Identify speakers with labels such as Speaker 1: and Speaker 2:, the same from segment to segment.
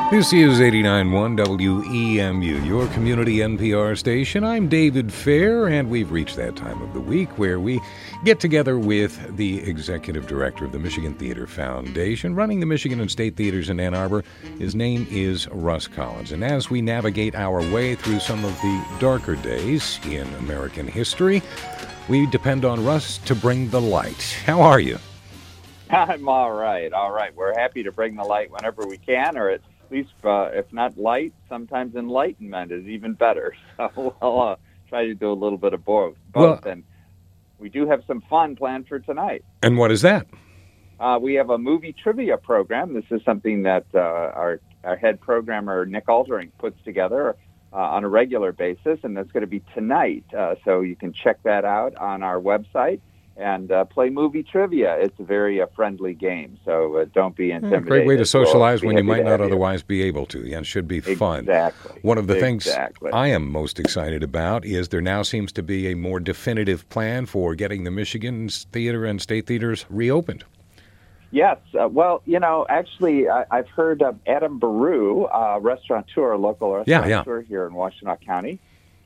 Speaker 1: This is 89.1 WEMU, your community NPR station. I'm David Fair, and we've reached that time of the week where we get together with the executive director of the Michigan Theater Foundation, running the Michigan and State Theaters in Ann Arbor. His name is Russ Collins. And as we navigate our way through some of the darker days in American history, we depend on Russ to bring the light. How are you?
Speaker 2: I'm all right. We're happy to bring the light whenever we can, or at least, if not light, sometimes enlightenment is even better. So we'll try to do a little bit of both. And we do have some fun planned for tonight.
Speaker 1: And what is that?
Speaker 2: We have a movie trivia program. This is something that our head programmer, Nick Aldering, puts together on a regular basis, and that's going to be tonight. So you can check that out on our website and play movie trivia. It's a very friendly game, so don't be intimidated.
Speaker 1: Great way to socialize when you might not otherwise be able to. Yeah, it should be fun.
Speaker 2: Exactly.
Speaker 1: One of the things I am most excited about is there now seems to be a more definitive plan for getting the Michigan Theater and State Theaters reopened.
Speaker 2: Yes. Actually, I've heard of Adam Baru, a local restaurateur here in Washtenaw County.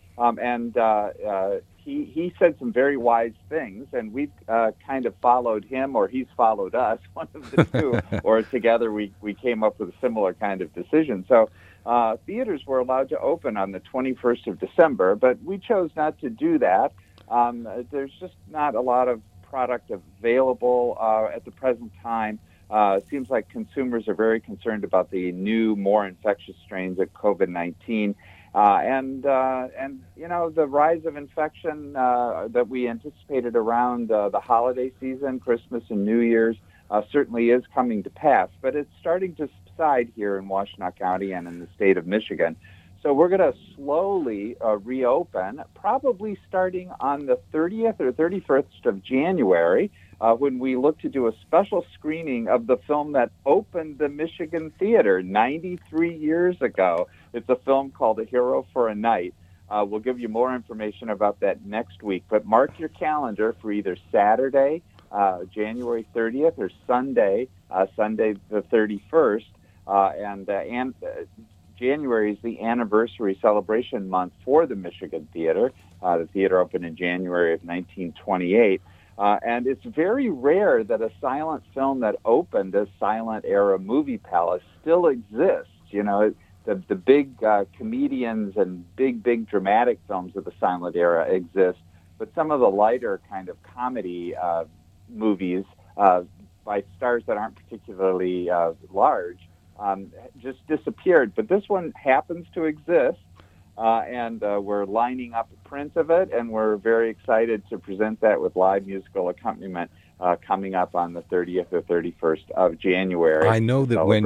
Speaker 2: He said some very wise things, and we've kind of followed him, or he's followed us, one of the two, or together we came up with a similar kind of decision. So theaters were allowed to open on the 21st of December, but we chose not to do that. There's just not a lot of product available at the present time. It seems like consumers are very concerned about the new, more infectious strains of COVID-19. And the rise of infection that we anticipated around the holiday season, Christmas and New Year's, certainly is coming to pass. But it's starting to subside here in Washtenaw County and in the state of Michigan. So we're going to slowly reopen, probably starting on the 30th or 31st of January, when we look to do a special screening of the film that opened the Michigan Theater 93 years ago. It's a film called A Hero for a Night. We'll give you more information about that next week, but mark your calendar for either Saturday, January 30th, or Sunday, Sunday the 31st, and January is the anniversary celebration month for the Michigan Theater. The theater opened in January of 1928. And it's very rare that a silent film that opened a silent-era movie palace still exists. You know, the big comedians and big dramatic films of the silent era exist, but some of the lighter kind of comedy movies by stars that aren't particularly large just disappeared. But this one happens to exist. And we're lining up a print of it, and we're very excited to present that with live musical accompaniment coming up on the 30th or 31st of January.
Speaker 1: I know that when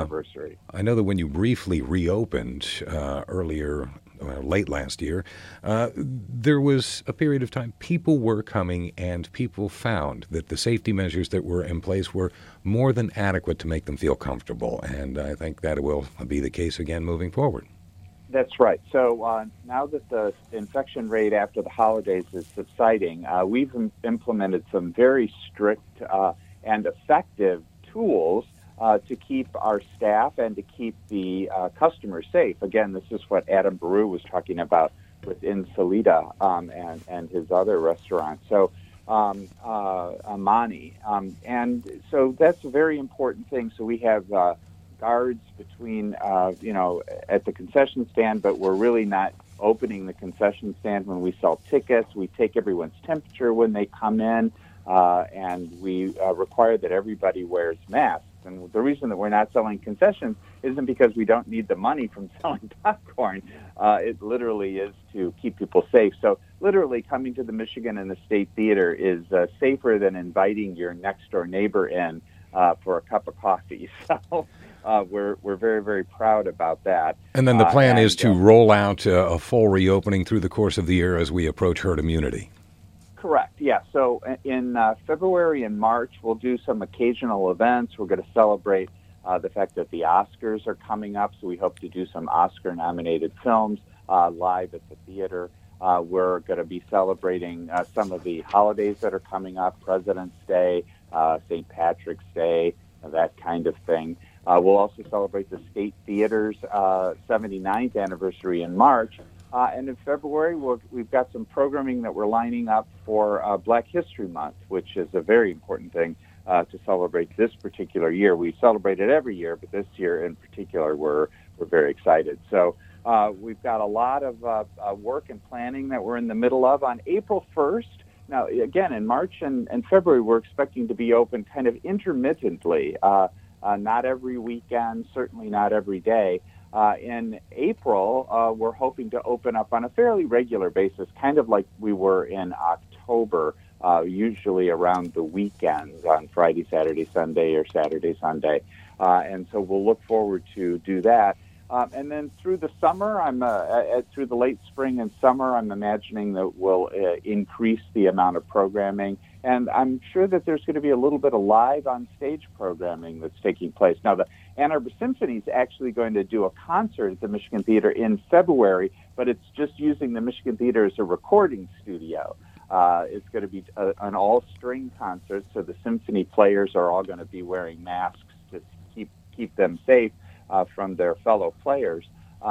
Speaker 1: you briefly reopened late last year, there was a period of time people were coming, and people found that the safety measures that were in place were more than adequate to make them feel comfortable, and I think that will be the case again moving forward.
Speaker 2: That's right. So now that the infection rate after the holidays is subsiding, we've implemented some very strict and effective tools to keep our staff and to keep the customers safe. Again, this is what Adam Baru was talking about within Salida and his other restaurants. So Amani. And so that's a very important thing. So we have guards between, at the concession stand, but we're really not opening the concession stand when we sell tickets. We take everyone's temperature when they come in, and we require that everybody wears masks. And the reason that we're not selling concessions isn't because we don't need the money from selling popcorn. It literally is to keep people safe. So literally coming to the Michigan and the State Theater is safer than inviting your next-door neighbor in for a cup of coffee. So we're very, very proud about that.
Speaker 1: And then the plan is to roll out a full reopening through the course of the year as we approach herd immunity.
Speaker 2: Correct, yeah. So in February and March, we'll do some occasional events. We're going to celebrate the fact that the Oscars are coming up, so we hope to do some Oscar-nominated films live at the theater. We're going to be celebrating some of the holidays that are coming up, President's Day, St. Patrick's Day, that kind of thing. We'll also celebrate the State Theater's 79th anniversary in March. And in February, we've got some programming that we're lining up for Black History Month, which is a very important thing to celebrate this particular year. We celebrate it every year, but this year in particular, we're very excited. So we've got a lot of work and planning that we're in the middle of. On April 1st, now, again, in March and February, we're expecting to be open kind of intermittently, not every weekend, certainly not every day. In April, we're hoping to open up on a fairly regular basis, kind of like we were in October, usually around the weekends on Friday, Saturday, Sunday, or Saturday, Sunday. And so we'll look forward to do that. And then through the summer, through the late spring and summer, I'm imagining that we'll increase the amount of programming. And I'm sure that there's going to be a little bit of live on-stage programming that's taking place. Now, the Ann Arbor Symphony is actually going to do a concert at the Michigan Theater in February, but it's just using the Michigan Theater as a recording studio. It's going to be an all-string concert, so the symphony players are all going to be wearing masks to keep them safe from their fellow players.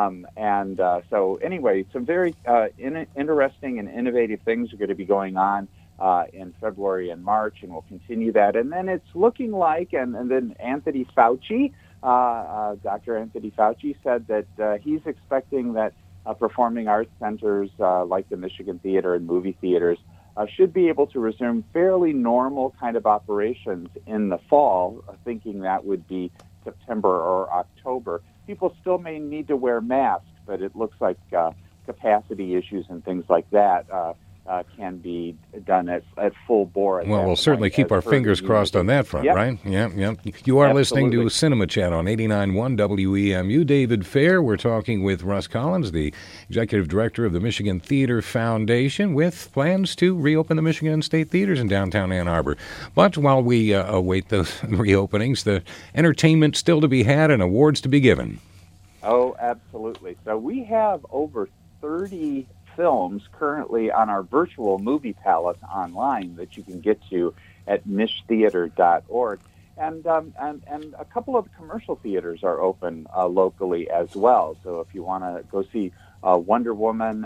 Speaker 2: So anyway, some very interesting and innovative things are going to be going on in February and March, and we'll continue that. And then it's looking like, and then Anthony Fauci, Dr. Anthony Fauci said that he's expecting that performing arts centers like the Michigan Theater and movie theaters should be able to resume fairly normal kind of operations in the fall, thinking that would be September or October. People still may need to wear masks, but it looks like capacity issues and things like that can be done at full bore.
Speaker 1: Well, we'll certainly keep our fingers crossed on that front, right? Yeah. You are listening to Cinema Chat on 89.1 WEMU. David Fair, we're talking with Russ Collins, the Executive Director of the Michigan Theater Foundation, with plans to reopen the Michigan State Theaters in downtown Ann Arbor. But while we await those reopenings, the entertainment still to be had and awards to be given.
Speaker 2: Oh, absolutely. So we have over 30 films currently on our virtual movie palace online that you can get to at mishtheater.org. And a couple of the commercial theaters are open locally as well. So if you want to go see Wonder Woman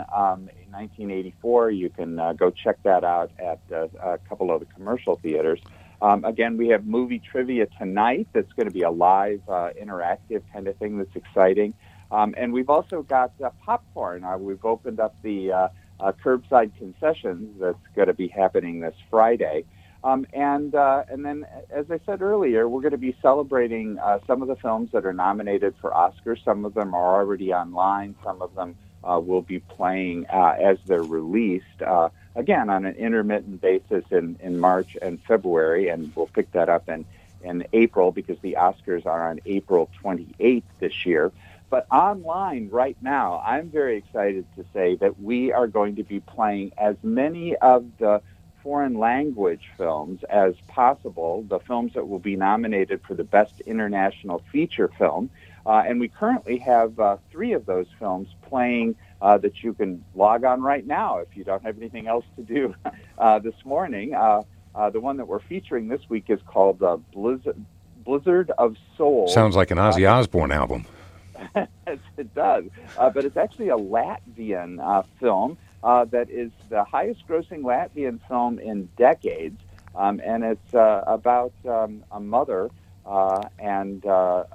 Speaker 2: 1984, you can go check that out at a couple of the commercial theaters. Again, we have movie trivia tonight that's going to be a live, interactive kind of thing that's exciting. And we've also got popcorn. We've opened up the curbside concessions that's going to be happening this Friday. And then, as I said earlier, we're going to be celebrating some of the films that are nominated for Oscars. Some of them are already online. Some of them will be playing as they're released, again, on an intermittent basis in March and February. And we'll pick that up in April because the Oscars are on April 28th this year. But online right now, I'm very excited to say that we are going to be playing as many of the foreign language films as possible, the films that will be nominated for the Best International Feature Film. And we currently have 3 of those films playing that you can log on right now if you don't have anything else to do this morning. The one that we're featuring this week is called Blizzard of Souls.
Speaker 1: Sounds like an Ozzy Osbourne album.
Speaker 2: Yes, it does. But it's actually a Latvian film that is the highest-grossing Latvian film in decades, and it's about a mother and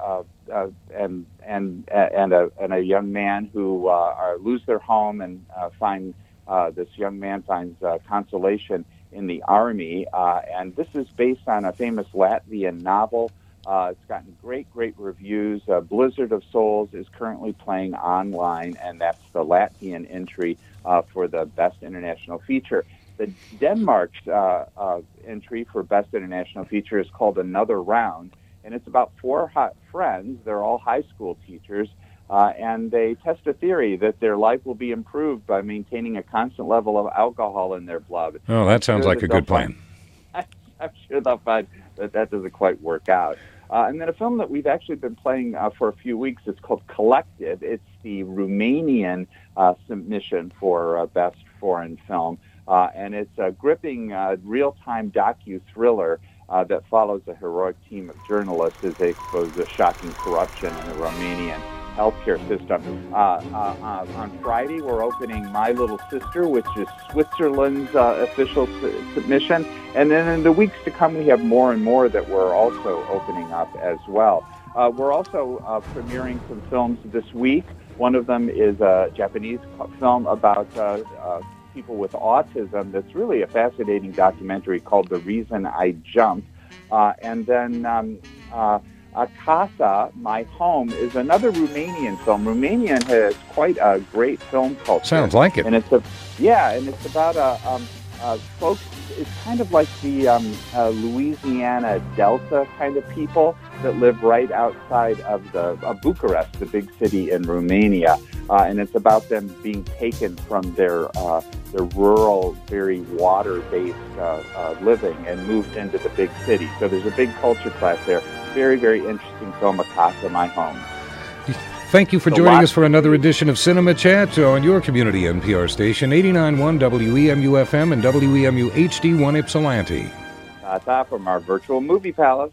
Speaker 2: a young man who lose their home and find this young man finds consolation in the army, and this is based on a famous Latvian novel. It's gotten great reviews. Blizzard of Souls is currently playing online, and that's the Latvian entry for the Best International Feature. The Denmark's entry for Best International Feature is called Another Round, and it's about 4 friends. They're all high school teachers, and they test a theory that their life will be improved by maintaining a constant level of alcohol in their blood.
Speaker 1: Oh, that sounds like a good plan.
Speaker 2: I'm sure they'll find that doesn't quite work out. And then a film that we've actually been playing for a few weeks, it's called Collective. It's the Romanian submission for Best Foreign Film. And it's a gripping real-time docu-thriller that follows a heroic team of journalists as they expose the shocking corruption in the Romanian healthcare system. On Friday, we're opening My Little Sister, which is Switzerland's official submission. And then in the weeks to come, we have more and more that we're also opening up as well. We're also premiering some films this week. One of them is a Japanese film about people with autism that's really a fascinating documentary called The Reason I Jumped. And then Casa, My Home, is another Romanian film. Romania has quite a great film culture.
Speaker 1: Sounds like it.
Speaker 2: And it's about folks. It's kind of like the Louisiana Delta kind of people that live right outside of Bucharest, the big city in Romania, and it's about them being taken from their rural, very water-based living and moved into the big city. So there's a big culture clash there. Very, very interesting film, Casa, My Home.
Speaker 1: Thank you for joining us for another edition of Cinema Chat on your community NPR station, 89.1 WEMU FM and WEMU HD1 Ypsilanti.
Speaker 2: From our virtual movie palace.